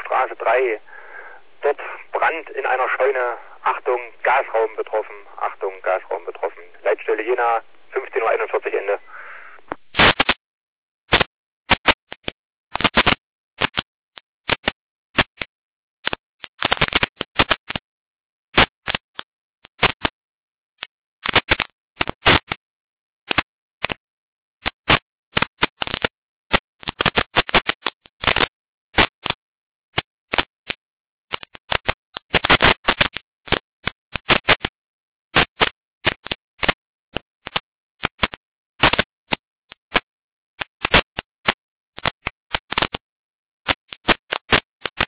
Straße 3. Dort Brand in einer Scheune. Achtung, Gasraum betroffen. Achtung, Gasraum betroffen. Leitstelle Jena, 15:41 Uhr Ende.